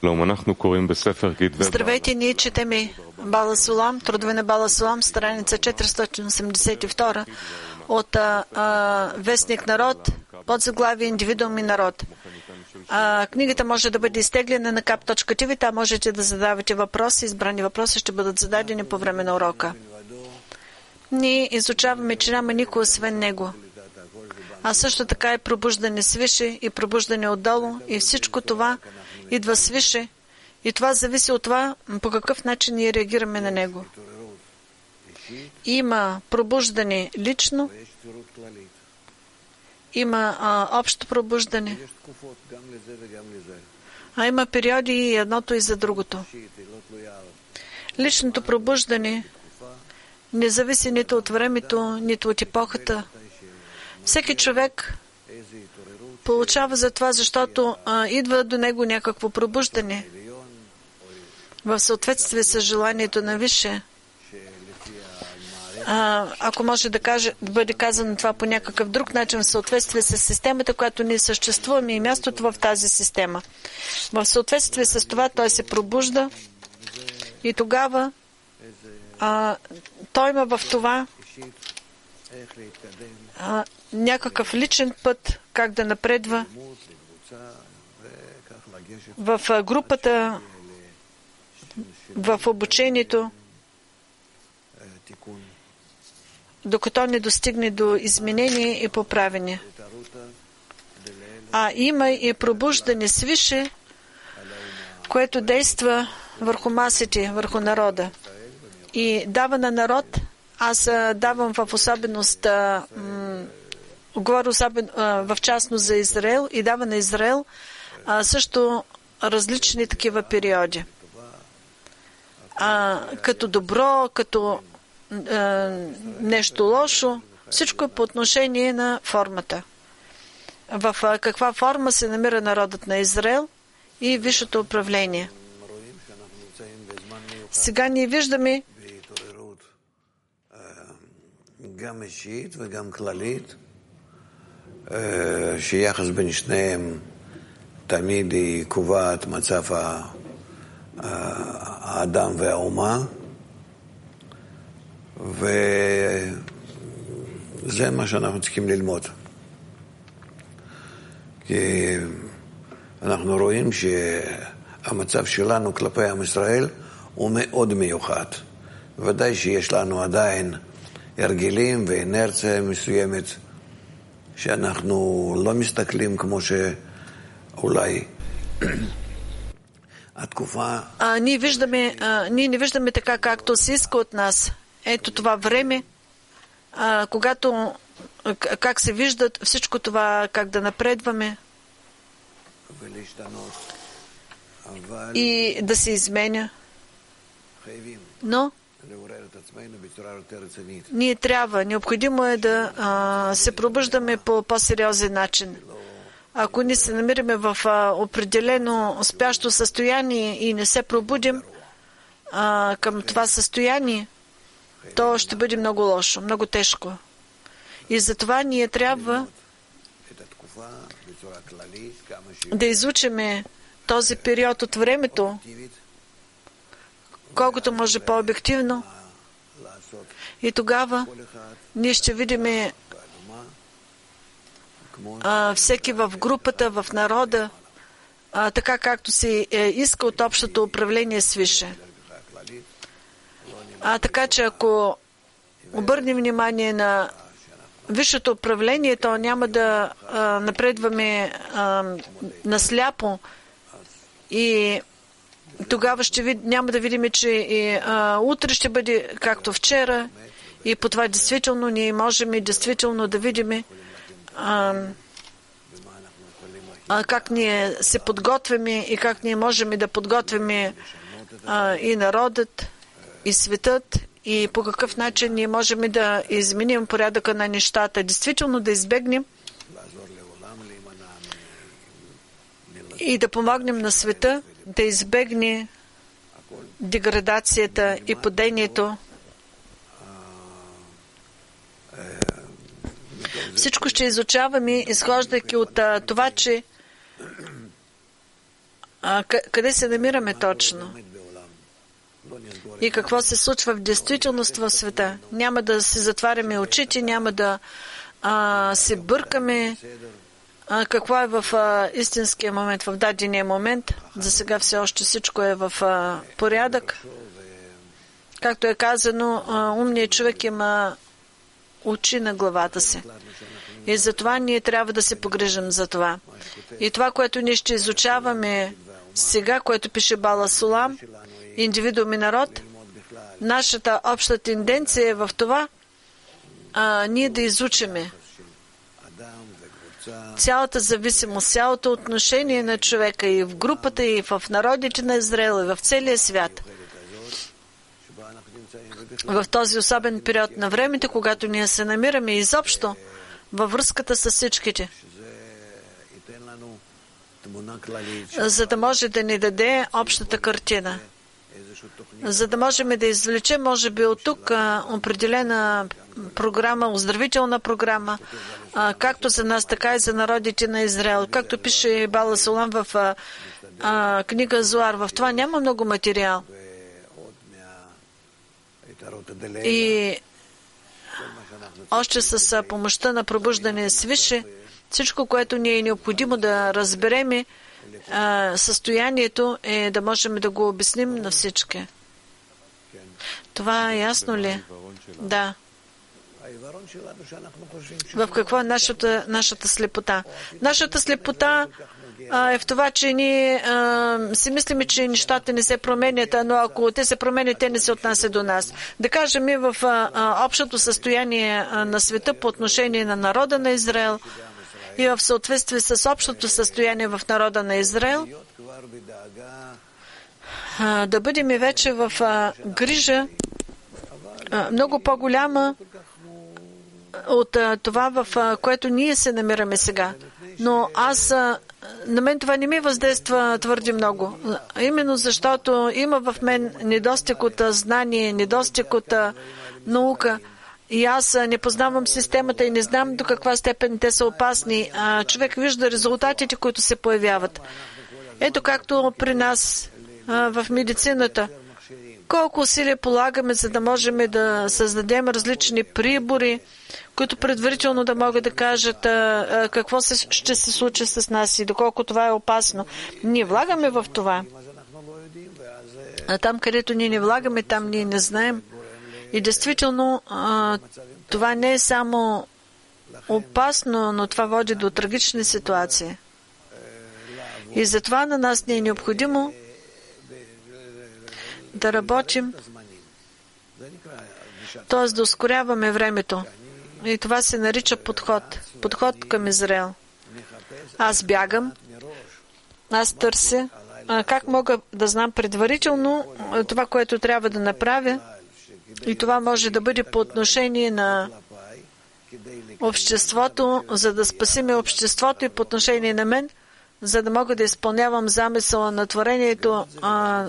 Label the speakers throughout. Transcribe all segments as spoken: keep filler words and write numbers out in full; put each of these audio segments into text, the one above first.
Speaker 1: Здравейте, ние четеме Бала Сулам, трудове на Бала Сулам, страница четиристотин осемдесет и втора от а, а, Вестник Народ, под заглавие Индивидуум и народ. А, книгата може да бъде изтеглена на кап точка ти ви, там можете да задавате въпроси, избрани въпроси ще бъдат зададени по време на урока. Ние изучаваме, че няма никой освен него. А също така и пробуждане свише и пробуждане отдолу и всичко това идва свише и това зависи от това по какъв начин ние реагираме на него. Има пробуждане лично, има а, общо пробуждане, а има периоди и едното и за другото. Личното пробуждане не зависи нито от времето, нито от епохата. Всеки човек получава за това, защото а, идва до него някакво пробуждане в съответствие с желанието на Висше. А, ако може да, каже, да бъде казано това по някакъв друг начин, в съответствие с системата, която ние съществуваме и мястото в тази система. В съответствие с това той се пробужда и тогава а, той има в това а, някакъв личен път, как да напредва в групата, в обучението, докато не достигне до изменение и поправене. А има и пробуждане свише, което действа върху масите, върху народа. И дава на народ, аз давам в особеност, м- говоря особен, в частност за Израел, и дава на Израел а, също различни такива периоди. А, като добро, като а, нещо лошо, всичко е по отношение на формата. В а, каква форма се намира народът на Израел и висшето управление. Сега ние виждаме
Speaker 2: גם אישית וגם כללית, שיחס בין שניהם תמיד היא קובעת מצב האדם והאומה, וזה מה שאנחנו צריכים ללמוד. כי אנחנו רואים שהמצב שלנו כלפי עם ישראל הוא מאוד מיוחד. ודאי שיש לנו עדיין הרגלים ואנרציה מסוימת שאנחנו לא מסתכלים כמו שאולי התקופה...
Speaker 1: А, ние, виждаме, а, ние не виждаме така, както се иска от нас. Ето това време, а, когато как се виждат всичко това, как да напредваме и да се изменя. Но ние трябва, необходимо е да а, се пробуждаме по по-сериозен начин. Ако ние се намираме в а, определено спящо състояние и не се пробудим а, към това състояние, то ще бъде много лошо, много тежко. И затова ние трябва да изучиме този период от времето, колкото може по-обективно. И тогава ние ще видим а, всеки в групата, в народа, а, така както се е, иска от общото управление свише. А така че ако обърнем внимание на висшето управление, то няма да а, напредваме а, насляпо и тогава ще вид, няма да видим, че и, а, утре ще бъде както вчера и по това действително ние можем и действително да видим а, а, как ние се подготвяме и как ние можем да подготвяме а, и народът, и светът, и по какъв начин ние можем да изменим порядъка на нещата, действително да избегнем и да помогнем на света да избегне деградацията и падението. Всичко ще изучаваме, изхождайки от това, че а, къде се намираме точно и какво се случва в действителност в света. Няма да си затваряме очите, няма да а, се бъркаме а, какво е в а, истинския момент, в дадения момент. За сега все още всичко е в а, порядък. Както е казано, а, умният човек има очи на главата си. И затова ние трябва да се погрижим за това. И това, което ние ще изучаваме сега, което пише Бала Сулам, индивидуум и народ, нашата обща тенденция е в това, а, ние да изучиме цялата зависимост, цялото отношение на човека и в групата, и в народите на Израел, и в целия свят. В този особен период на времето, когато ние се намираме изобщо във връзката с всичките, за да може да ни даде общата картина, за да можем да извлечем, може би от тук, определена програма, оздравителна програма, както за нас, така и за народите на Израел. Както пише Бала Сулам в а, книга Зоар, в това няма много материал. И още с помощта на пробуждане свише, всичко, което ни е необходимо да разбереме, състоянието е да можем да го обясним на всички. Това е ясно ли? Да. В какво е нашата, нашата слепота? Нашата слепота а, е в това, че ние а, си мислиме, че нещата не се променят, но ако те се променят, те не се отнасят до нас. Да кажем и в а, общото състояние а, на света по отношение на народа на Израел и в съответствие с общото състояние в народа на Израел, а, да бъдем и вече в а, грижа а, много по-голяма от а, това, в а, което ние се намираме сега. Но аз, а, на мен това не ми въздейства твърде много. Именно защото има в мен недостиг от знание, недостиг от а, наука. И аз не познавам системата и не знам до каква степен те са опасни. А, човек вижда резултатите, които се появяват. Ето както при нас а, в медицината. Колко усилия полагаме, за да можем да създадем различни прибори, които предварително да могат да кажат а, а, какво се, ще се случи с нас и доколко това е опасно. Ние влагаме в това. А там, където ние не влагаме, там ние не знаем. И действително, а, това не е само опасно, но това води до трагични ситуации. И затова на нас не е необходимо да работим, т.е. да ускоряваме времето. И това се нарича подход. Подход към Израел. Аз бягам, аз търся. А как мога да знам предварително това, което трябва да направя? И това може да бъде по отношение на обществото, за да спасиме обществото и по отношение на мен, за да мога да изпълнявам замисъла на творението. А,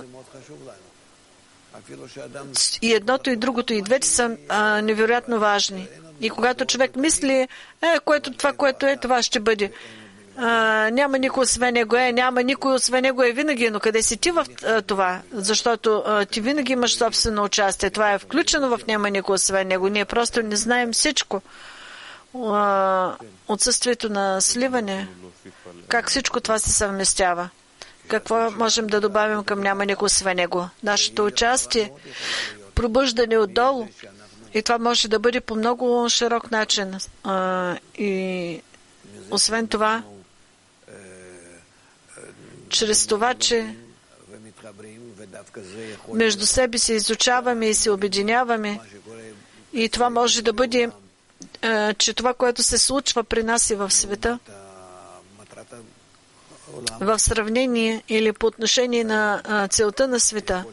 Speaker 1: и едното и другото, и двете са а, невероятно важни. И когато човек мисли, е, което, това, което е, това ще бъде. А, няма никой освен него е, няма никой освен него е винаги, но къде си ти в а, това? Защото а, ти винаги имаш собствено участие. Това е включено в няма никой освен него. Ние просто не знаем всичко. А, отсъствието на сливане, как всичко това се съвместява. Какво можем да добавим към няма никой освен него? Нашето участие, пробуждане отдолу. И това може да бъде по много широк начин. А, и освен това, чрез това, че между себе се изучаваме и се обединяваме, и това може да бъде, а, че това, което се случва при нас и в света, в сравнение или по отношение на а, целта на света,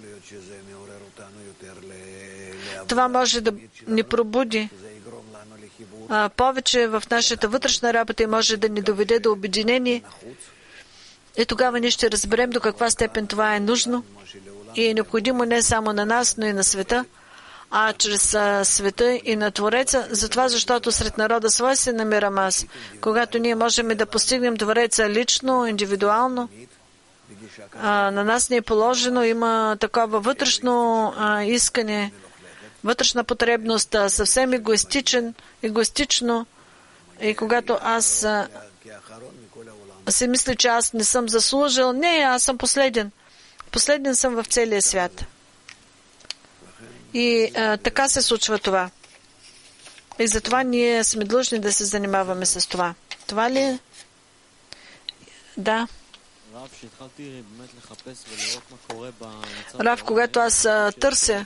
Speaker 1: това може да ни пробуди а, повече в нашата вътрешна работа и може да ни доведе до обединение. И тогава ние ще разберем до каква степен това е нужно и е необходимо не само на нас, но и на света, а чрез а, света и на Твореца. Затова, защото сред народа свой се намирам аз. Когато ние можем да постигнем Твореца лично, индивидуално, а, на нас не е положено, има такова вътрешно а, искане, вътрешна потребност, а, съвсем егоистичен, егоистично. И когато аз а, си мисля, че аз не съм заслужил, не, аз съм последен. Последен съм в целия свят. И а, така се случва това. И затова ние сме длъжни да се занимаваме с това. Това ли е? Да. Рав, когато аз а, търся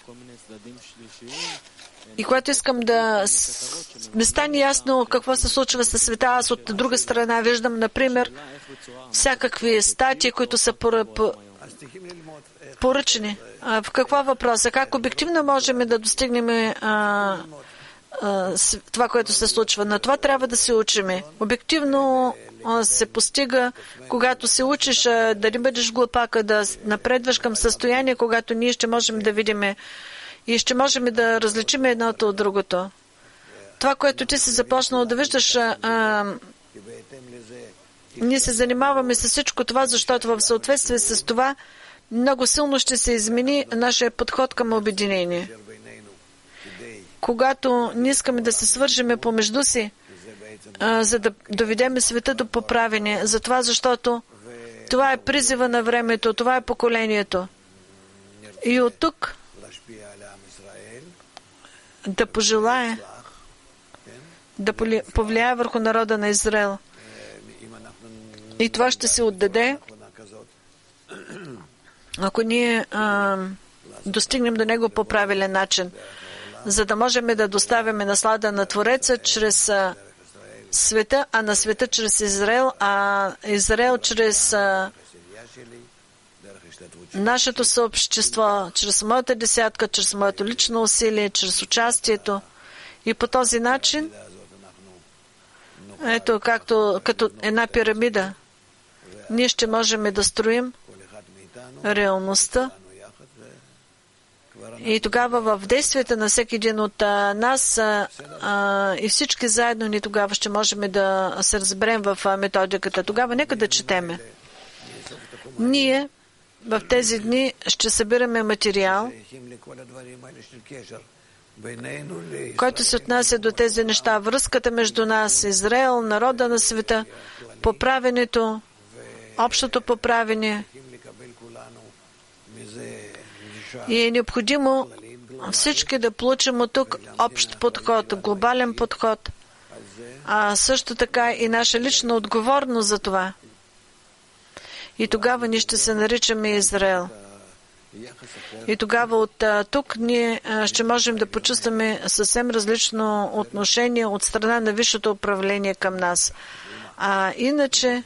Speaker 1: и когато искам да ми стане ясно какво се случва със света, аз от друга страна виждам, например, всякакви статии, които са поръчени. А, в какво въпроса? Как обективно можем да достигнем а, а, това, което се случва? На това трябва да се учиме. Обективно а, се постига, когато се учиш а, да не бъдеш глупака, да напредваш към състояние, когато ние ще можем да видим и ще можем да различим едното от другото. Това, което ти си започнал да виждаш, а, ние се занимаваме с всичко това, защото в съответствие с това много силно ще се измени нашия подход към обединение. Когато не искаме да се свържеме помежду си, а, за да доведем света до поправене, за това, защото това е призива на времето, това е поколението. И от тук да пожелае да повлияе върху народа на Израел. И това ще се отдаде, ако ние а, достигнем до него по правилен начин, за да можем да доставяме наслада на Твореца чрез а, света, а на света чрез Израел, а Израел чрез а, нашето съобщество, чрез моята десятка, чрез моето лично усилие, чрез участието. И по този начин, ето, както като една пирамида, ние ще можем да строим реалността. И тогава в действията на всеки един от а, нас а, а, и всички заедно ни тогава ще можем да се разберем в а, методиката. Тогава нека да четеме. Ние в тези дни ще събираме материал, който се отнася до тези неща. Връзката между нас, Израел, народа на света, поправенето, общото поправене. И е необходимо всички да получим от тук общ подход, глобален подход, а също така и наша лична отговорност за това. И тогава ние ще се наричаме Израел. И тогава от тук ние ще можем да почувстваме съвсем различно отношение от страна на висшето управление към нас. А иначе,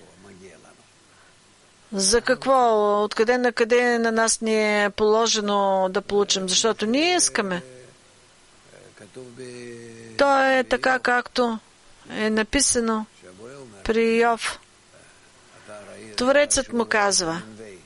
Speaker 1: за какво? Откъде на къде на нас ни е положено да получим? Защото ние искаме. То е така, както е написано при Йов. Творецът му казва,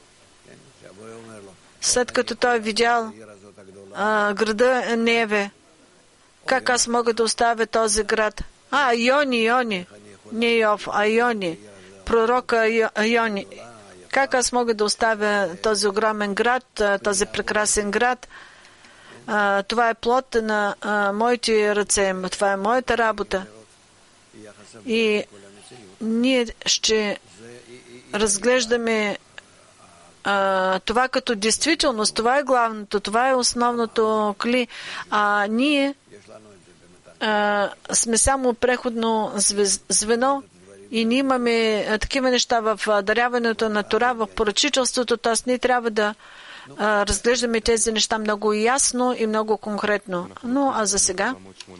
Speaker 1: след като той видял а, града Неве, как аз мога да оставя този град? А, Йони, Йони, не Йов, а Йони, пророка Йони. Как аз мога да оставя този огромен град, този прекрасен град? А, това е плод на а, моите ръце, това е моята работа. И ние ще разглеждаме а, това като действителност, това е главното, това е основното кли. А ние а, сме само преходно звено и ние имаме а, такива неща в даряването на Тора, в поръчителството, т.е. ние трябва да а, разглеждаме тези неща много ясно и много конкретно. Но а за сега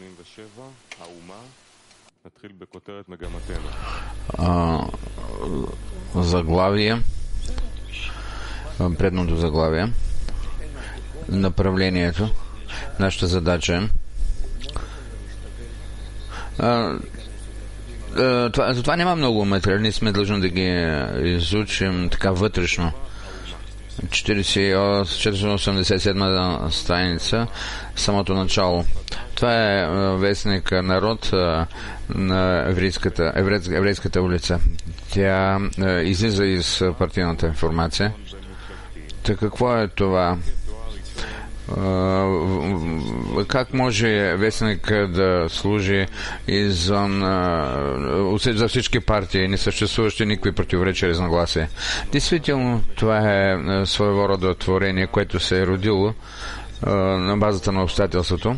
Speaker 3: а, заглавие, предното заглавие, направлението, нашата задача е това, за това няма много материали, ние сме длъжни да ги изучим така вътрешно. четириста осемдесет и седма страница, самото начало. Това е вестник Народ на еврейската, еврейската улица. Тя излиза из партийната информация. Та какво е това? Как може вестник да служи извън за всички партии, не съществуващи никакви противоречия, разногласия? Действително, това е своего рода творение, което се е родило на базата на обстоятелството.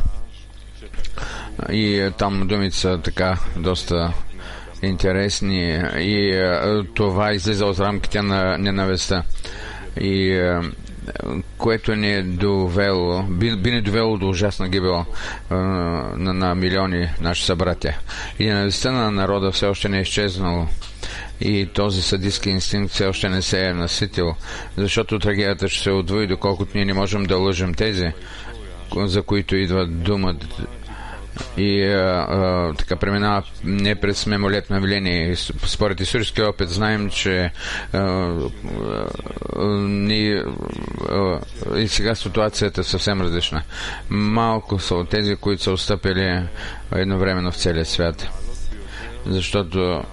Speaker 3: И там думите са така доста интересни и това излиза от рамките на ненавистта. И което ни е довело, би, би ни довело до ужасна гибел а, на, на милиони наши събратя. И ненавистта на народа все още не е изчезнало. И този садистски инстинкт все още не се е наситил, защото трагедията ще се удвои, доколкото ние не можем да лъжем тези, за които идва думата. И а, а, така преминава не през мимолетно явление. Според историческия опит знаем, че а, а, ни, а, и сега ситуацията е съвсем различна. Малко са от тези, които са отстъпили едновременно в целия свят. Защото а,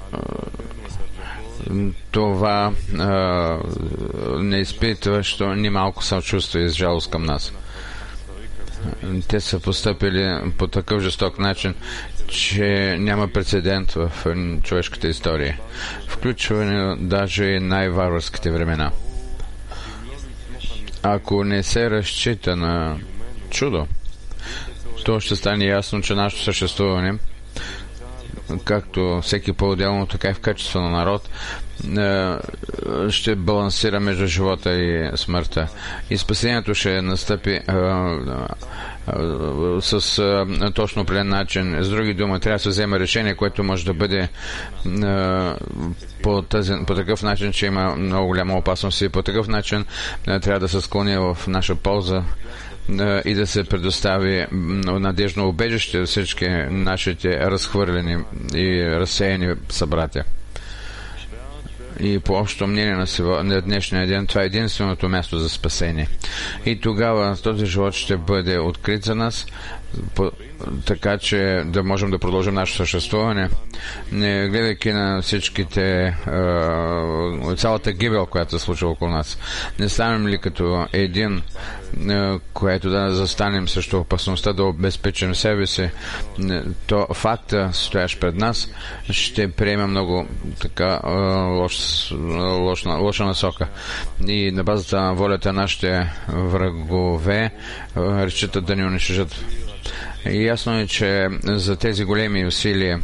Speaker 3: това а, не изпитва, що ни малко съчувствие и жалост към нас. Те са постъпили по такъв жесток начин, че няма прецедент в човешката история, включване даже и най-варварските времена. Ако не се разчита на чудо, то ще стане ясно, че нашето съществуване, както всеки по-отделно, така и в качество на народ, ще балансира между живота и смъртта. И спасението ще настъпи а, а, а, с а, точно определен начин. С други думи, трябва да се вземе решение, което може да бъде а, по, тази, по такъв начин, че има много голяма опасност, и по такъв начин а, трябва да се склони в наша полза и да се предостави надежно убежище за всички нашите разхвърлени и разсеяни събратя. И по общо мнение на, сего, на днешния ден, това е единственото място за спасение. И тогава този живот ще бъде открит за нас, по, така че да можем да продължим нашето съществуване, не гледайки на всичките е, цялата гибел, която се случва около нас. Не станем ли като един, е, което да застанем срещу опасността да обезпечим себе си, то факта, стоящ пред нас, ще приеме много така е, лош, лош, лоша насока. И на базата на волята нашите врагове разчитат да ни унищожат. И ясно е, че за тези големи усилия,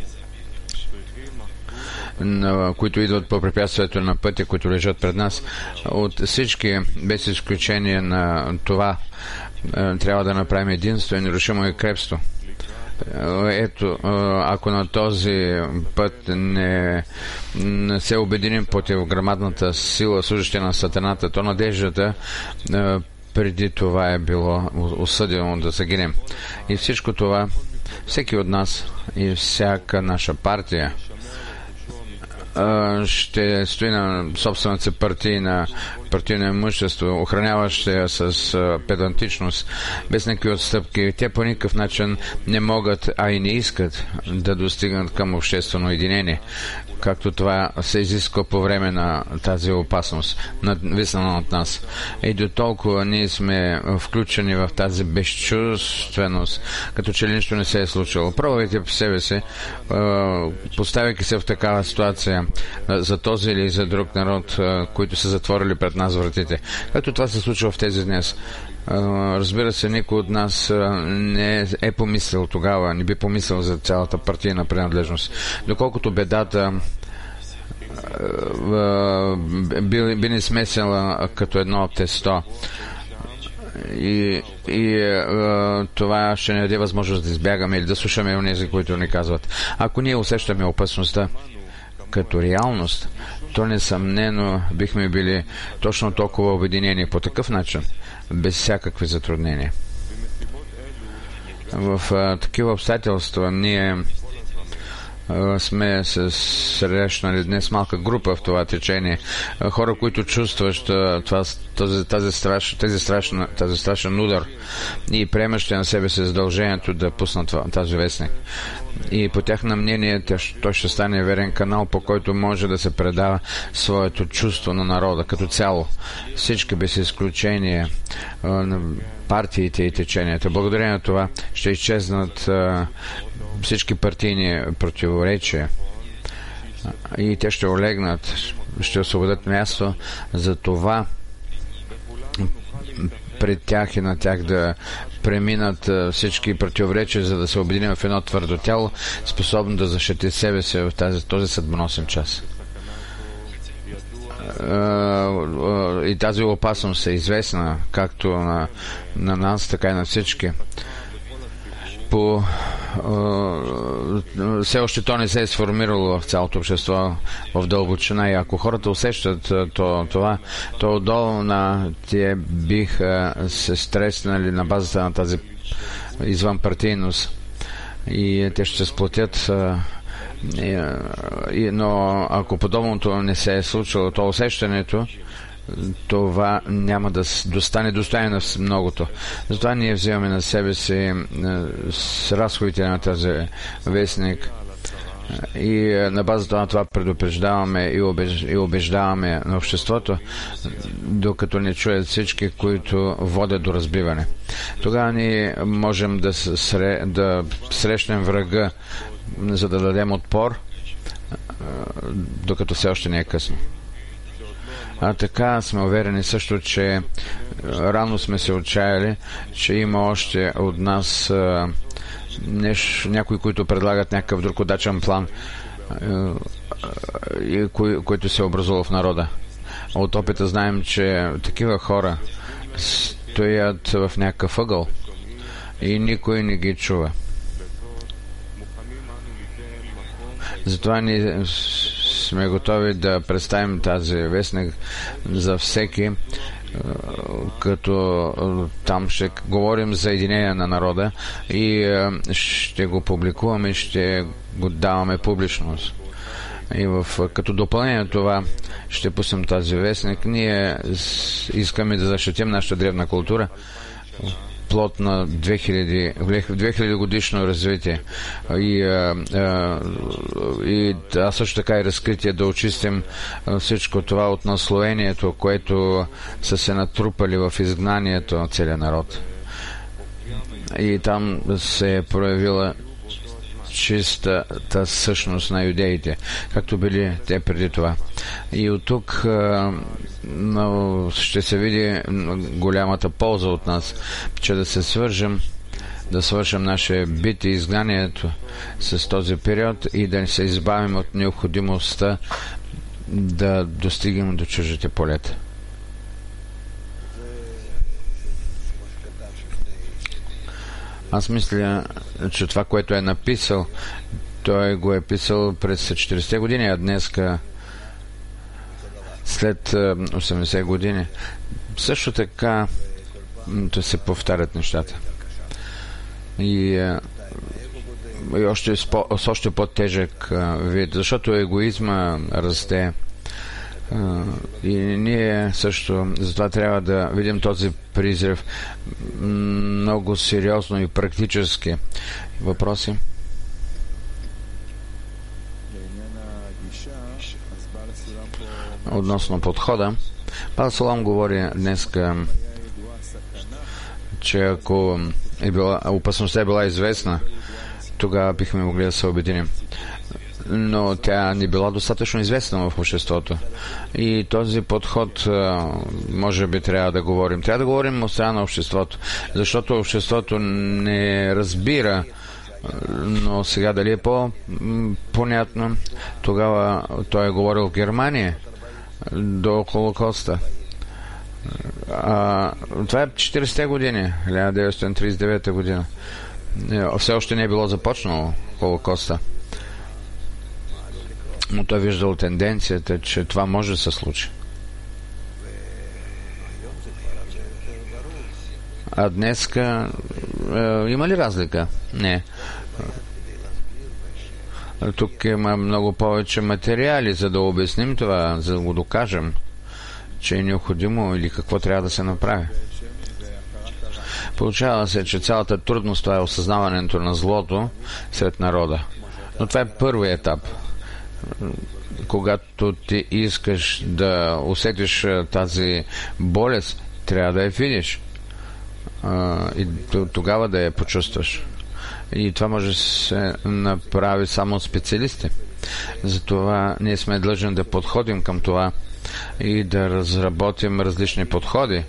Speaker 3: които идват по препятствието на пътя, които лежат пред нас, от всички, без изключение на това, трябва да направим единство и нерушимо и крепство. Ето, ако на този път не, не се обединим против грамадната сила, служаща на сатаната, то надеждата преди това е било осъдено да загинем. И всичко това, всеки от нас и всяка наша партия ще стои на собствената си партийна, партийно имущество, охраняваща я с педантичност, без никакви отстъпки. Те по никакъв начин не могат, а и не искат да достигнат към обществено единение, както това се изисква по време на тази опасност, надвиснана от нас. И до толкова ние сме включени в тази безчувственост, като че ли нищо не се е случило. Пробвайте по себе си, поставяйки се в такава ситуация за този или за друг народ, които са затворили пред нас вратите. Както това се случва в тези днес. Разбира се, никой от нас не е помислил тогава, не би помислил за цялата партийна принадлежност. Доколкото бедата би, би ни смесила като едно тесто. И, и това ще ни даде възможност да избягаме или да слушаме онези, които ни казват. Ако ние усещаме опасността като реалност, то несъмнено бихме били точно толкова обединени по такъв начин, без всякакви затруднения. В а, такива обстоятелства ние сме се срещнали днес малка група в това течение. Хора, които чувстват това, този, тази, страш, тази, страшна, тази страшен удар и приемащи на себе си задължението да пуснат тази вестник. И по тяхно мнение той ще стане верен канал, по който може да се предава своето чувство на народа като цяло. Всички без изключение партиите и теченията. Благодарение на това ще изчезнат всички партийни противоречия и те ще олегнат, ще освободят място за това пред тях и на тях да преминат всички противоречия, за да се обединим в едно твърдо тяло, способно да защити себе си в тази, този съдбоносен час. И тази опасност е известна както на, на нас, така и на всички. По, все още то не се е сформирало в цялото общество в дълбочина и ако хората усещат то, това, то отдолу на тие биха се стреснали на базата на тази извънпартийност и те ще се сплотят. Но ако подобното не се е случило, то усещането това няма да достане достояние на многото. Затова ние вземаме на себе си с разходите на тази вестник и на базата на това предупреждаваме и убеждаваме на обществото, докато не чуят всички, които водят до разбиване. Тогава ние можем да, сре, да срещнем врага, за да дадем отпор, докато все още не е късно. А така сме уверени също, че рано сме се отчаяли, че има още от нас а, неш, някои, които предлагат някакъв друг удачен план, а, и кои, който се образува в народа. От опита знаем, че такива хора стоят в някакъв ъгъл и никой не ги чува. Затова ни сме готови да представим тази вестник за всеки, като там ще говорим за единение на народа и ще го публикуваме и ще го даваме публичност. И в, като допълнение на това ще пуснем тази вестник. Ние искаме да защитим нашата древна култура, плод на две хиляди годишно развитие и, а, а, и а също така и разкритие да очистим всичко това от наслоението, което са се натрупали в изгнанието на целия народ. И там се е проявила чистата същност на юдеите, както били те преди това. И от тук но ще се види голямата полза от нас, че да се свържем, да свършим наше бит и изгнанието с този период и да се избавим от необходимостта да достигнем до чуждите полета. Аз мисля, че това, което е написал, той го е писал през четиридесетте години, а днеска след осемдесет години. Също така да се повтарят нещата. И, и още с, по, с още по-тежък вид, защото егоизма расте. И ние също затова трябва да видим този призив много сериозно и практически. Въпроси? Относно подхода, Баал Сулам говори днес, че ако е била, опасността е била известна, тогава бихме могли да се обединим. Но тя не била достатъчно известна в обществото. И този подход може би трябва да говорим. Трябва да говорим от страна на обществото, защото обществото не разбира. Но сега дали е по-понятно? Тогава той е говорил в Германия до Холокоста. А, това е четиридесетте години, хиляда деветстотин тридесет и девета година. Все още не е било започнало Холокоста. Но той виждал тенденцията, че това може да се случи. А днеска е, има ли разлика? Не. Тук има много повече материали, за да обясним това, за да го докажем, че е необходимо или какво трябва да се направи. Получава се, че цялата трудност това е осъзнаването на злото сред народа. Но това е първият етап. Когато ти искаш да усетиш тази болест, трябва да я видиш. И тогава да я почувстваш. И това може да се направи само от специалисти. Затова ние сме длъжни да подходим към това и да разработим различни подходи.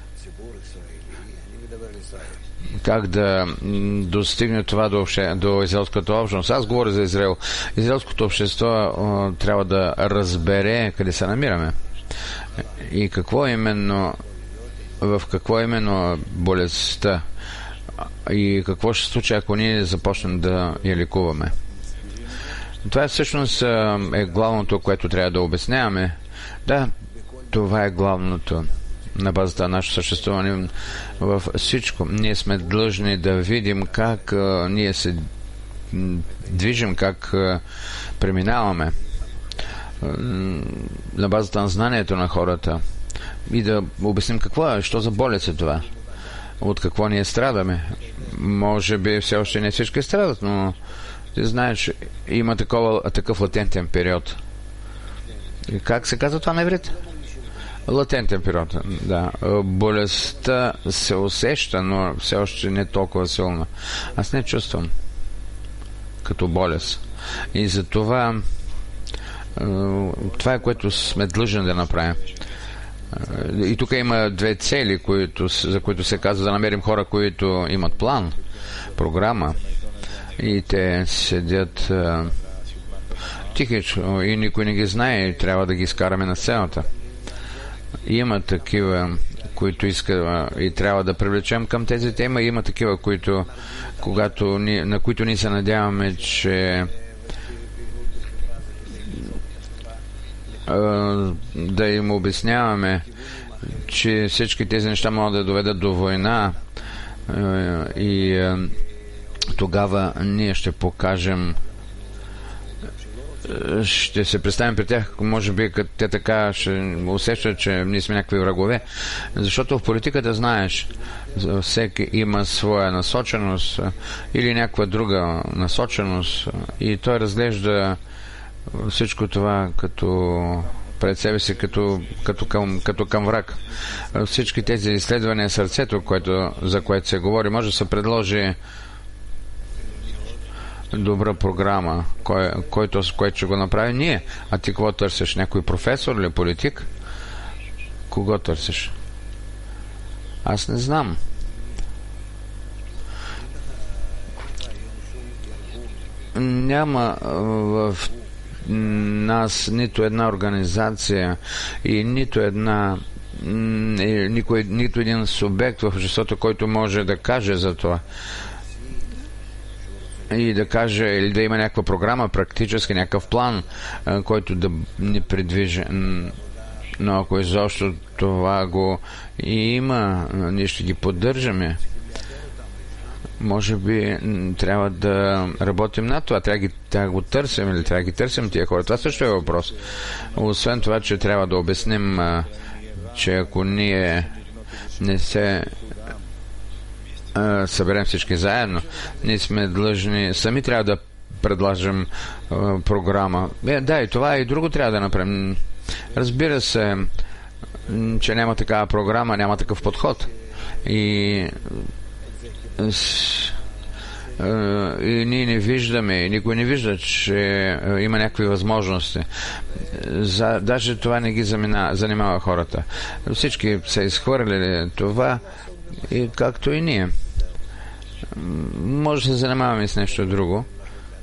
Speaker 3: Как да достигне това до, до израелската общност. Аз говоря за Израел. Израелското общество о, трябва да разбере къде се намираме. И какво именно в какво именно болестта и какво ще се случи, ако ние започнем да я лекуваме. Това всъщност е главното, което трябва да обясняваме. Да, това е главното на базата на нашето съществуване в всичко. Ние сме длъжни да видим как а, ние се движим, как а, преминаваме а, на базата на знанието на хората и да обясним какво е, що за болест е това, от какво ние страдаме. Може би все още не всички страдат, но ти знаеш, че има такова, такъв латентен период. И как се казва това на иврит? Латентен период, да. Болестта се усеща, но все още не толкова силна. Аз не чувствам като болест. И за това това е, което сме длъжни да направим. И тук има две цели, които, за които се казва да намерим хора, които имат план, програма и те седят тихичко и никой не ги знае и трябва да ги изкараме на сцената. Има такива, които искат и трябва да привлечем към тези теми. Има такива, които, когато ни, на които ни се надяваме, че да им обясняваме, че всички тези неща могат да доведат до война и тогава ние ще покажем, ще се представим при тях, може би като те така ще усещат, че ние сме някакви врагове, защото в политиката знаеш, всеки има своя насоченост или някаква друга насоченост и той разглежда всичко това като пред себе си като, като, към, като към враг. Всички тези изследвания сърцето, което, за което се говори, може да се предложи добра програма, кой, който, който ще го направи ние. А ти кого търсиш? Някой професор или политик? Кого търсиш? Аз не знам. Няма в нас нито една организация и нито една никой, нито един субект в обществото, който може да каже за това и да каже или да има някаква програма, практически някакъв план, който да ни придвижи. Но ако изобщо това го има, ние ще ги поддържаме. Може би трябва да работим над това, трябва да, ги, трябва да го търсим или трябва да ги търсим тия хора. Това също е въпрос. Освен това, че трябва да обясним, че ако ние не се съберем всички заедно, ние сме длъжни, сами трябва да предложим програма. Е, да, и това и друго трябва да направим. Разбира се, че няма такава програма, няма такъв подход. И и ние не виждаме, и никой не вижда, че има някакви възможности. За, даже това не ги замина, занимава хората. Всички са изхвърлили това, и както и ние. Може да се занимаваме с нещо друго.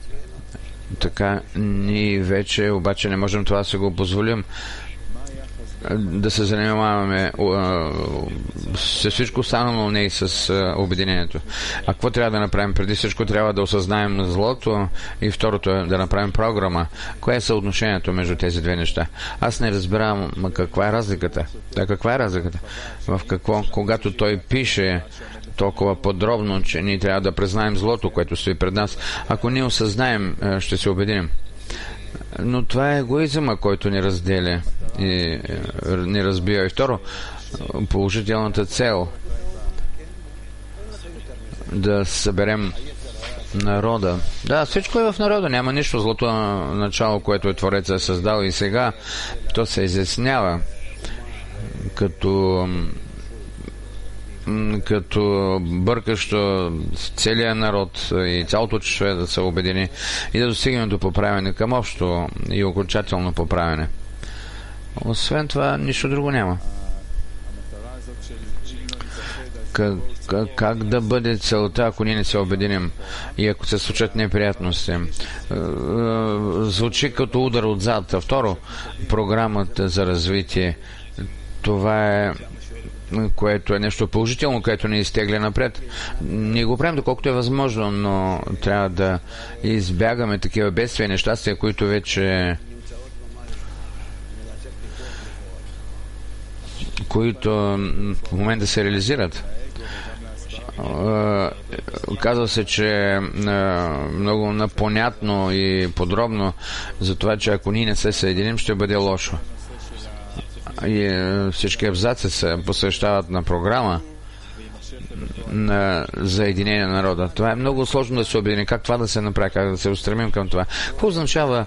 Speaker 3: Така, ние вече обаче не можем това да се го позволим. да се занимаваме с всичко останало, не и с обединението. А какво трябва да направим? Преди всичко трябва да осъзнаем злото и второто е да направим програма. Кое е съотношението между тези две неща? Аз не разбирам каква е разликата. Да, каква е разликата? В какво? Когато той пише толкова подробно, че ние трябва да признаем злото, което стои пред нас. Ако ние осъзнаем, ще се обединим. Но това е егоизъма, който ни разделя и ни разбива. И второ, положителната цел да съберем народа. Да, всичко е в народа, няма нищо злото начало, което е Твореца е създал и сега то се изяснява като като бъркащо целият народ и цялото общество да се обедини и да достигнем до поправяне към общо и окончателно поправяне. Освен това, нищо друго няма. Как, как, как да бъде целта, ако ние не се обединим и ако се случат неприятности? Звучи като удар отзад. Второ, програмата за развитие. Това е което е нещо положително, което ни изтегля напред. Ние го правим доколкото е възможно, но трябва да избягаме такива бедствия и нещастия, които вече които в момента се реализират. Казва се, че е много напонятно и подробно за това, че ако ние не се съединим, ще бъде лошо. И всички абзаци се посвещават на програма на, за единение на народа. Това е много сложно да се обедини. Как това да се направи? Как да се устремим към това? Какво означава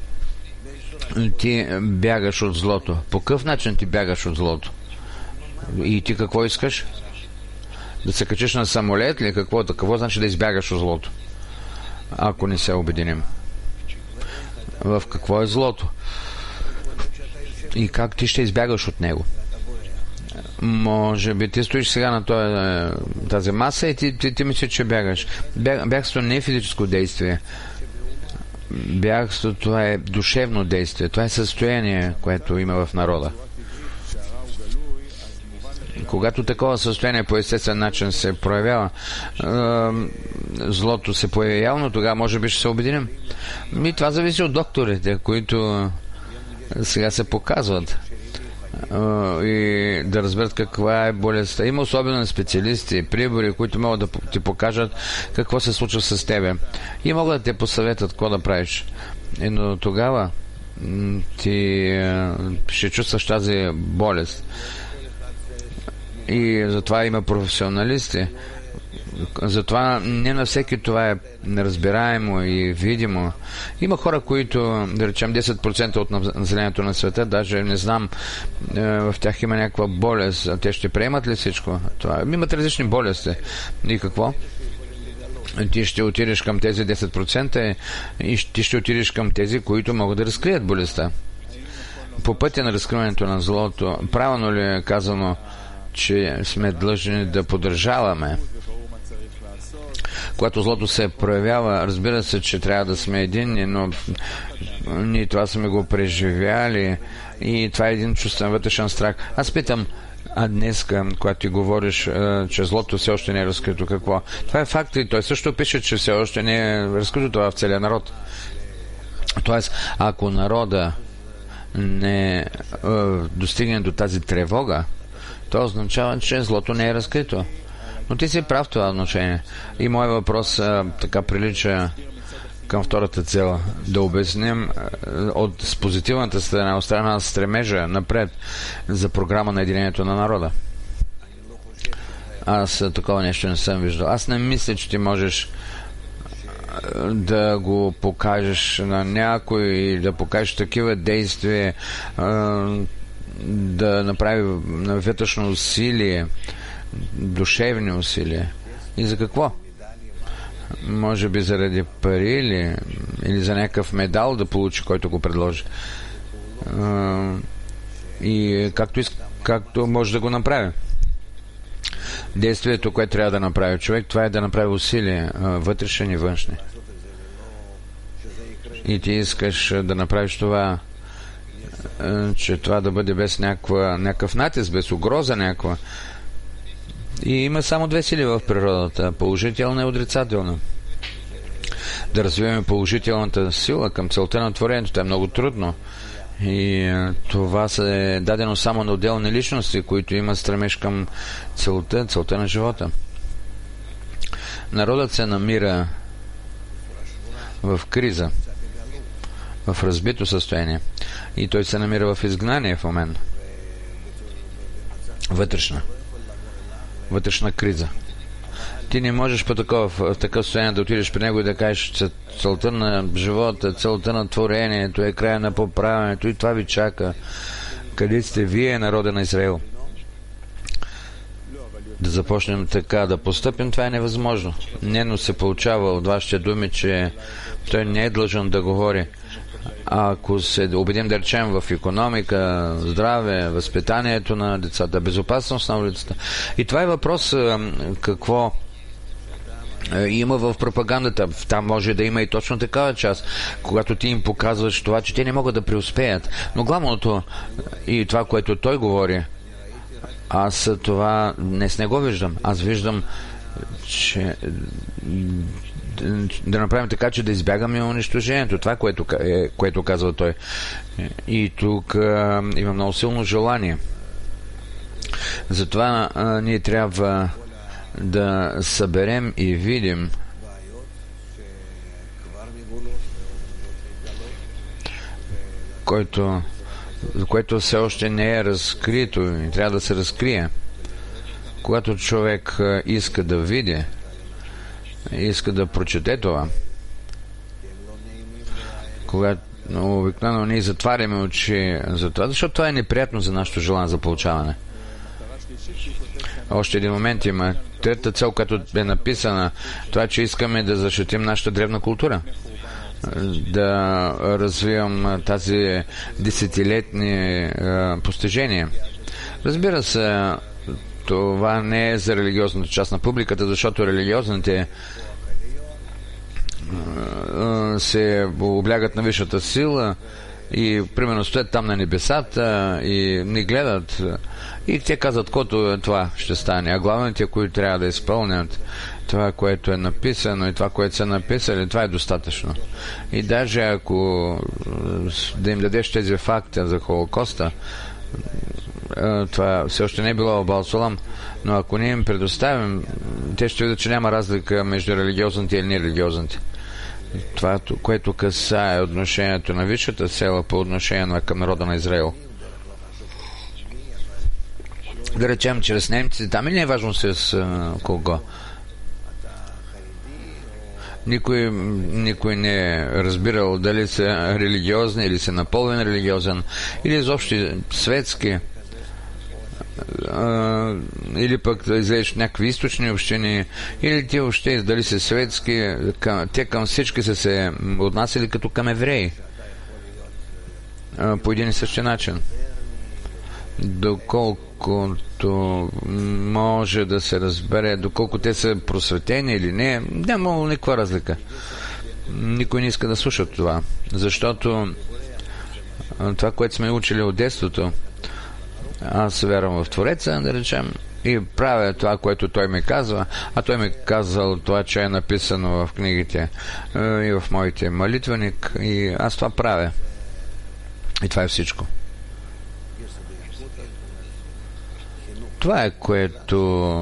Speaker 3: ти бягаш от злото? По какъв начин ти бягаш от злото? И ти какво искаш? Да се качиш на самолет или какво? Какво значи да избягаш от злото? Ако не се обединим. В какво е злото? И как ти ще избягаш от него? Може би ти стоиш сега на този, тази маса и ти, ти, ти мислиш, че бягаш. Бяг, бягството не е физическо действие. Бягството това е душевно действие. Това е състояние, което има в народа. Когато такова състояние по естествен начин се проявява, злото се появи явно, тогава може би ще се обединим. И това зависи от докторите, които сега се показват и да разберат каква е болестта. Има особено специалисти, прибори, които могат да ти покажат какво се случва с тебе и могат да те посъветят какво да правиш. Но тогава ти ще чувстваш тази болест. И затова има професионалисти. Затова не на всеки това е неразбираемо и видимо. Има хора, които, да речем, десет процента от населението на света, даже не знам, в тях има някаква болест. Те ще приемат ли всичко? Това, имат различни болести. И какво? Ти ще отидеш към тези десет процента и ти ще отидеш към тези, които могат да разкрият болестта. По пътя на разкриването на злото, правилно ли е казано, че сме длъжни да поддържаваме? Когато злото се проявява, разбира се, че трябва да сме единни, но ние това сме го преживяли и това е един чувствен вътрешен страх. Аз питам, а днес, когато ти говориш, че злото все още не е разкрито, какво? Това е факт и той също пише, че все още не е разкрито това в целия народ. Тоест, ако народа не достигне до тази тревога, то означава, че злото не е разкрито. Но ти си прав в това отношение. И моят въпрос а, така прилича към втората цел. Да обясним а, от с позитивната страна, от страна на стремежа напред за програма на единението на народа. Аз а, такова нещо не съм виждал. Аз не мисля, че ти можеш а, да го покажеш на някой и да покажеш такива действия, а, да направи на вътрешно усилие, душевни усилия. И за какво? Може би заради пари или, или за някакъв медал да получи, който го предложи. И както, иска, както може да го направи. Действието, което трябва да направи човек, това е да направи усилия, вътрешни и външни. И ти искаш да направиш това че това да бъде без някаква, някакъв натиск, без угроза някаква. И има само две сили в природата, положителна и отрицателна. Да развиваме положителната сила към целта на творението, това е много трудно. И това е дадено само на отделни личности, които имат стремеж към целта, целта на живота. Народът се намира в криза, в разбито състояние. И той се намира в изгнание в момент. Вътрешна. Вътрешна криза. Ти не можеш по такова, в такъв състояние да отидеш при него и да кажеш, че целта на живота, целта на творението е края на поправянето и това ви чака. Къде сте вие, народа на Израил? Да започнем така да постъпим, това е невъзможно. Нено се получава от вашите думи, че той не е длъжен да говори. А ако се убедим, да речем, в икономика, здраве, възпитанието на децата, безопасност на улицата. И това е въпрос какво има в пропагандата. Там може да има и точно такава част, когато ти им показваш това, че те не могат да преуспеят. Но главното и това, което той говори, аз това днес не го виждам. Аз виждам, че да направим така, че да избягаме унищожението. Това, което, е, което казва той. И тук а, има много силно желание. Затова а, ние трябва да съберем и видим който, което все още не е разкрито и трябва да се разкрие. Когато човек иска да види, иска да прочете това, когато обикновено ние затваряме очи за това, защото това е неприятно за нашето желание за получаване. Още един момент има. Трета цел, която е написана, това, че искаме да защитим нашата древна култура. Да развивам тази десетилетни е, постижения. Разбира се, това не е за религиозната част на публиката, защото религиозните е, се облягат на висшата сила и примерно стоят там на небесата и ни гледат и те казват, което е това ще стане. А главните, които трябва да изпълнят това, което е написано и това, което са написали, това е достатъчно. И даже ако да им дадеш тези факти за Холокоста, това все още не е било в Балсулам, но ако не им предоставим, те ще видят, че няма разлика между религиозните и нерелигиозните. Това, което касае отношението на висшата сила по отношение на към народа на Израил. Да речем, чрез немците, там и не е важно с а, кого. Никой, никой не е разбирал дали са религиозни или са наполовин религиозен, или изобщо светски, а, или пък да излезеш в някакви източни общини, или ти въобще дали са светски, към, те към всички са се отнасяли като към евреи. А, по един и същи начин. Доколкото може да се разбере, доколко те са просветени или не, няма никаква разлика. Никой не иска да слуша това, защото това, което сме учили от детството, аз вярвам в Твореца, да речем, и правя това, което той ми казва, а той ми казал това, че е написано в книгите и в моите молитвеник, и аз това правя. И това е всичко. Това е, което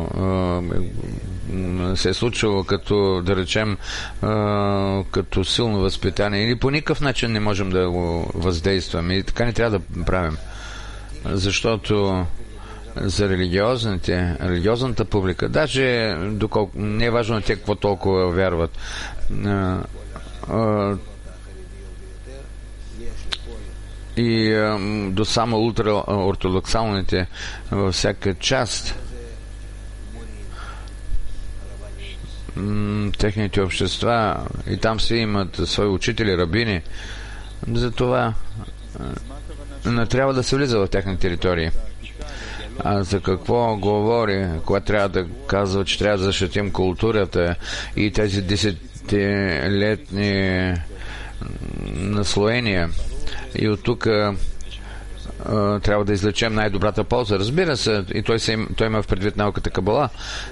Speaker 3: е, се е случило като, да речем, е, като силно възпитание. Или по никакъв начин не можем да го въздействаме. И така не трябва да правим. Защото за религиозните, религиозната публика, даже доколко, не е важно те какво толкова вярват, е, е, и а, до само ултраортодоксалните във всяка част м- техните общества и там си имат свои учители, рабини. Затова а, не трябва да се влиза в техни територии. А за какво говори, когато трябва да казва, че трябва да защитим културата и тези десетилетни наслоения? И от тук трябва да излечем най-добрата полза. Разбира се, и той, се, той има в предвид науката Кабала.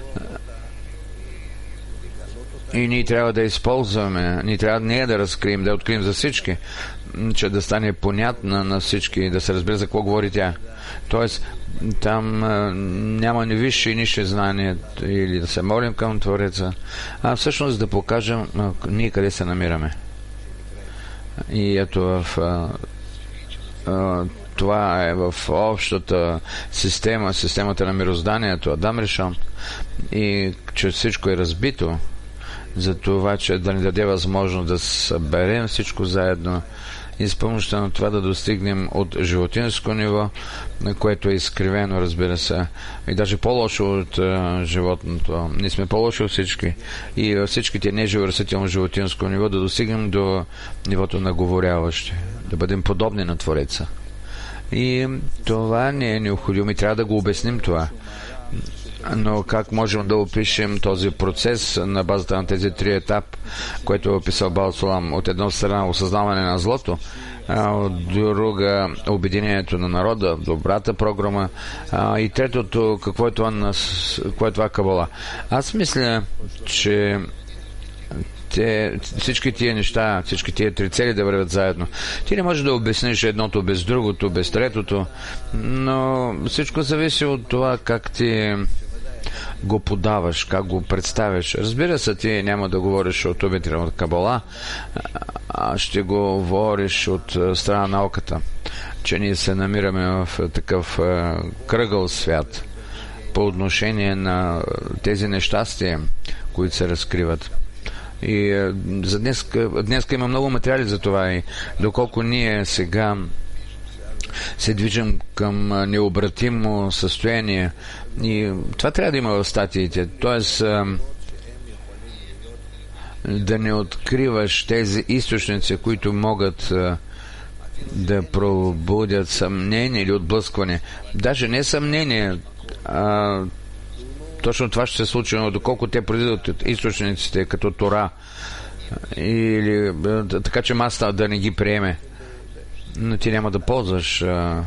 Speaker 3: И ние трябва да използваме, ние трябва не да разкрием, да открием за всички, че да стане понятна на всички, да се разбере за какво говори тя. Тоест, там а, няма ни висше и нише знание или да се молим към Твореца, а всъщност да покажем а, ние къде се намираме. И ето в а, а, това е в общата система, системата на мирозданието, Адам Ришон, и че всичко е разбито, за това, че да ни даде възможност да съберем всичко заедно и с помощта на това да достигнем от животинско ниво, което е изкривено, разбира се, и даже по-лошо от uh, животното. Ние сме по-лоши от всички. И във всичките неживо растително животинско ниво да достигнем до нивото на говоряващи, да бъдем подобни на Твореца. И това не е необходимо и трябва да го обясним това. Но как можем да опишем този процес на базата на тези три етапа, което е описал Баал Сулам? От една страна осъзнаване на злото, а от друга обединението на народа, добрата програма, а, и третото, какво е това, какво е това Кабала. Аз мисля, че те, всички тия неща, всички тия три цели да вървят заедно. Ти не можеш да обясниш едното без другото, без третото, но всичко зависи от това как ти го подаваш, как го представяш. Разбира се, ти няма да говориш от обетирана Кабала, а ще говориш от страна на науката, че ние се намираме в такъв кръгъл свят по отношение на тези нещастия, които се разкриват. И за днес, днес има много материали за това и доколко ние сега се движим към необратимо състояние и това трябва да има в статиите. Тоест да не откриваш тези източници, които могат да пробудят съмнение или отблъскване. Даже не съмнение, а точно това ще се случи, но доколко те произведат от източниците, като Тора, или така, че масата да не ги приеме, но ти няма да ползваш. А,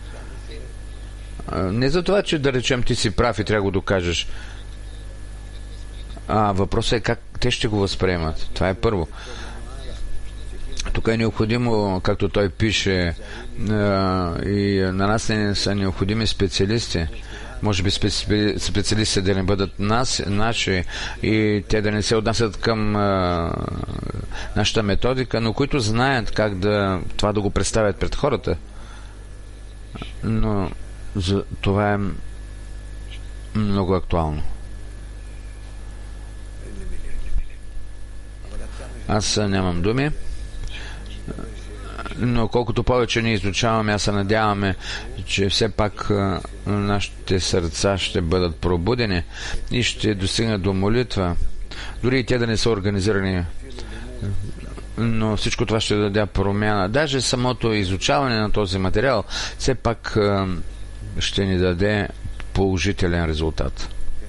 Speaker 3: а, не за това, че да речем ти си прав и трябва да го докажеш. А въпросът е как те ще го възприемат. Това е първо. Тук е необходимо, както той пише, а, и на нас не са необходими специалисти. Може би специалистите да не бъдат нас, наши и те да не се отнасят към а, нашата методика, но които знаят как да това да го представят пред хората. Но за, това е много актуално. Аз нямам думи, но колкото повече ни изучаваме, аз се надяваме, че все пак а, нашите сърца ще бъдат пробудени и ще достигнат до молитва. Дори и те да не са организирани, но всичко това ще даде промяна. Даже самото изучаване на този материал все пак а, ще ни даде положителен резултат.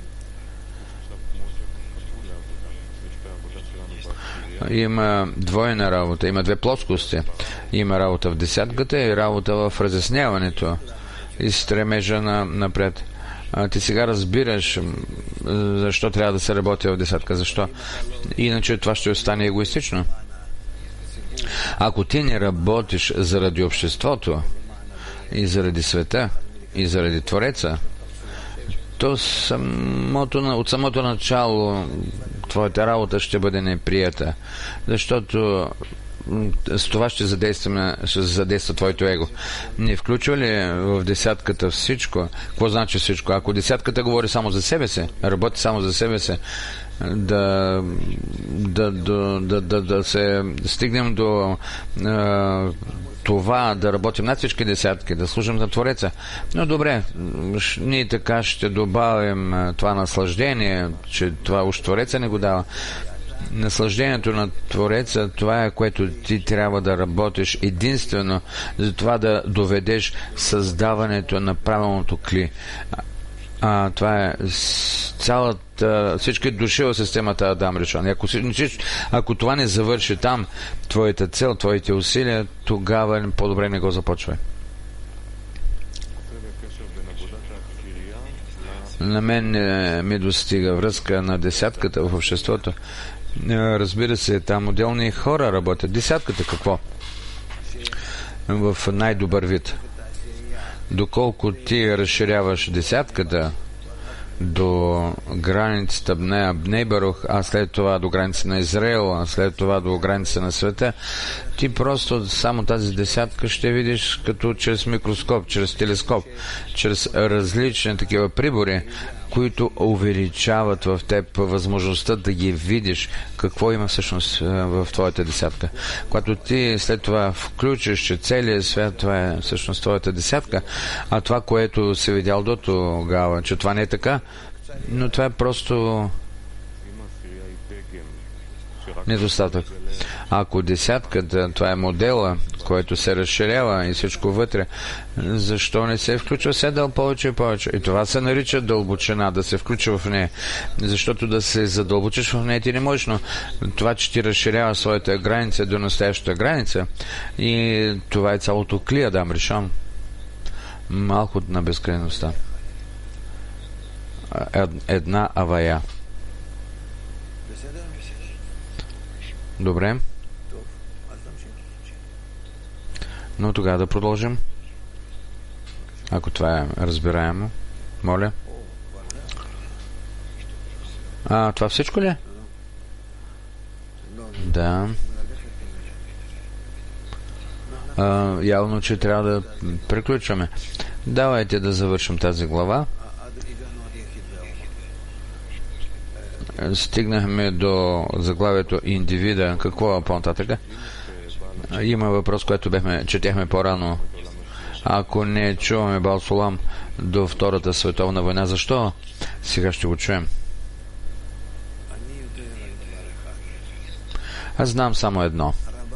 Speaker 3: Има двойна работа, има две плоскости. Има работа в десятката и работа в разясняването и стремежа на, напред. А, ти сега разбираш защо трябва да се работи в десятка, защо. Иначе това ще остане егоистично. Ако ти не работиш заради обществото и заради света и заради Твореца, то самото, от самото начало твоята работа ще бъде неприята, защото с това ще задейства, ще задейства твоето его. Не включва ли в десятката всичко? Какво значи всичко? Ако десятката говори само за себе си, работи само за себе си, да, да, да, да, да, да се стигнем до а, това да работим над всички десятки, да служим на Твореца. Но добре, ние така ще добавим това наслаждение, че това уж Твореца не го дава. Наслаждението на Твореца, това е, което ти трябва да работиш единствено за това да доведеш създаването на правилното кли. А, това е цялата, всички души в системата Адам Ришон. Ако, ако това не завърши там, твоята цел, твоите усилия, тогава по-добре не го започвай. На мен не ми достига връзка на десятката в обществото. Разбира се, там отделни хора работят. Десятката какво? В най-добър вид. Доколко ти разширяваш десятката до границата на Бней Барух, а след това до граница на Израел, а след това до граница на света, ти просто само тази десятка ще видиш като чрез микроскоп, чрез телескоп, чрез различни такива прибори, които увеличават в теб възможността да ги видиш какво има всъщност в твоята десятка. Когато ти след това включиш, че целият свят това е всъщност твоята десятка, а това, което си видял до тогава, че това не е така, но това е просто недостатък. Ако десятката, това е модела, който се разширява и всичко вътре, защо не се включва седъл повече и повече? И това се нарича дълбочина, да се включва в нея. Защото да се задълбочиш в нея ти не можеш, но това, че ти разширява своята граница до настоящата граница, и това е цялото клия, дам решам. Малко на безкрайността. Една авая. Добре. Но тогава да продължим. Ако това е разбираемо. Моля. А, това всичко ли? Да. А, явно, че трябва да приключваме. Давайте да завършим тази глава. Стигнахме до заглавието индивида. Какво е по-нататък? Има въпрос, който бехме, четяхме по-рано. Ако не чуваме Баал Сулам до Втората световна война, защо? Сега ще го чуем. Аз знам само едно.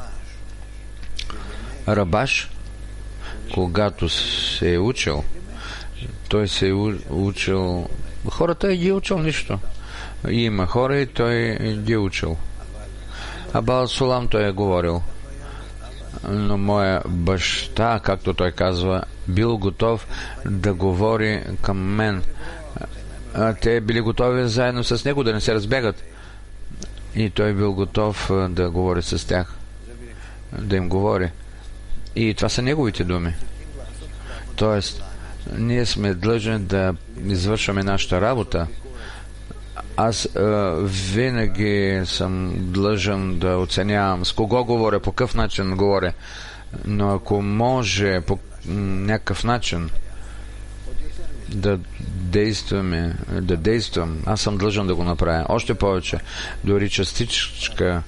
Speaker 3: Рабаш, когато се е учил, той се е учил... Хората е ги учил нищо. Има хора и той ги е учил. А Баал Сулам той е говорил. Но моя баща, както той казва, бил готов да говори към мен. А те били готови заедно с него да не се разбегат. И той бил готов да говори с тях. Да им говори. И това са неговите думи. Тоест, ние сме длъжни да извършваме нашата работа. Аз е, винаги съм длъжен да оценявам с кого говоря, по какъв начин говоря. Но ако може по някакъв начин да действаме, да действам, аз съм длъжен да го направя. Още повече, дори частичка,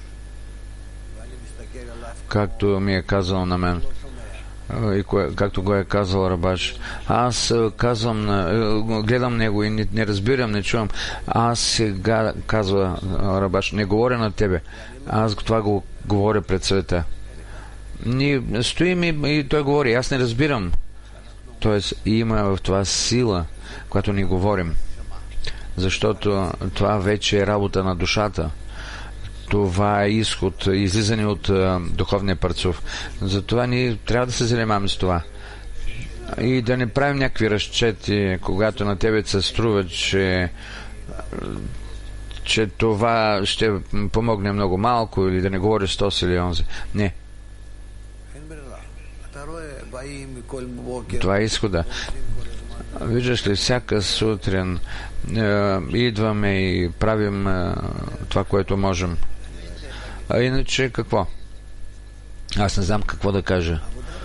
Speaker 3: както ми е казал на мен, и кое, както го е казал Рабаш. Аз казвам, гледам него и не, не разбирам, не чувам. Аз сега, казва Рабаш, не говоря на тебе. Аз това го говоря пред света. Ние стоим и, и той говори. Аз не разбирам. Тоест има в това сила, която ни говорим. Защото това вече е работа на душата. Това е изход, излизане от а, духовния парцов. Затова ние трябва да се занимаваме с това. И да не правим някакви разчети, когато на тебе се струва, че, че това ще помогне много малко или да не говориш с този или онзи. Не. Това е изхода. Виждаш ли, всяка сутрин е, идваме и правим е, това, което можем. А иначе какво? Аз не знам какво да кажа.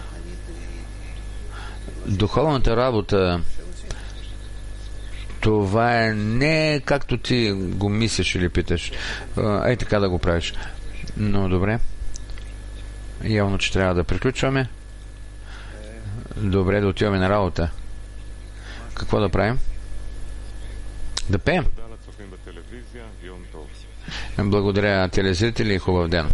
Speaker 3: Духовната работа, това е не както ти го мислиш или питаш. Ей така да го правиш. Но добре. Явно, че трябва да приключваме. Добре, да отиваме на работа. Какво да правим? Да пеем. Благодаря, телезрители, и хубав ден.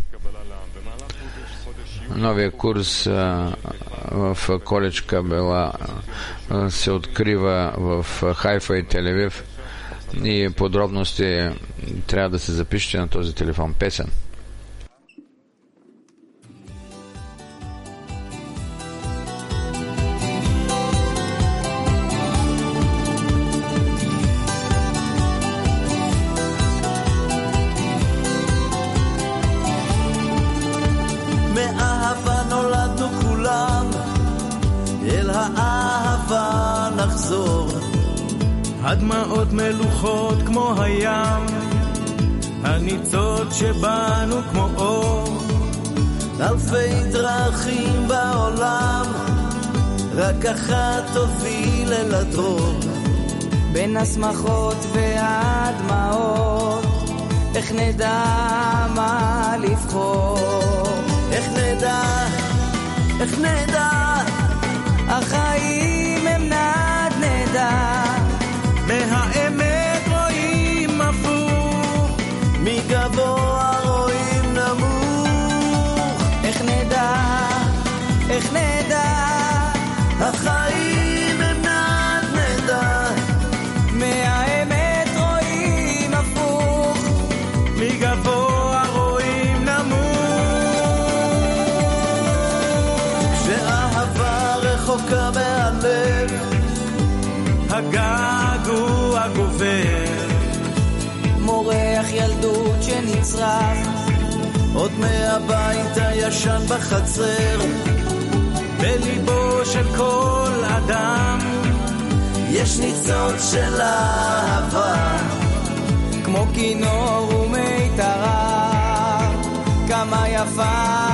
Speaker 3: Новия курс а, в коледж Кабела а, се открива в Хайфа и Тель-Авив, и подробности трябва да се запишете на този телефон. Песен.
Speaker 4: לחזור. הדמעות מלוכות כמו הים, הניצות שבנו כמו אור. אלפי דרכים בעולם, רק אחת תוביל אל הדרור.
Speaker 5: בין השמחות והדמעות, איך נדע מה לבחור?
Speaker 4: איך נדע, איך נדע,
Speaker 5: החיים הם נד נדע.
Speaker 4: מהאמת רואים הפוך, מגבוה רואים נמוך.
Speaker 5: איך נדע, איך נדע,
Speaker 4: החיים הם נד נדע.
Speaker 5: מהאמת רואים הפוך,
Speaker 4: מגבוה רואים נמוך. כשאהבה רחוקה מהלב, הגעגוע גובר.
Speaker 5: מורח ילדות שנצרח,
Speaker 4: עוד מהבית הישן בחצר. בליבו של כל אדם יש ניצוץ של אהבה,
Speaker 5: כמו כינור ומיתרה, כמה יפה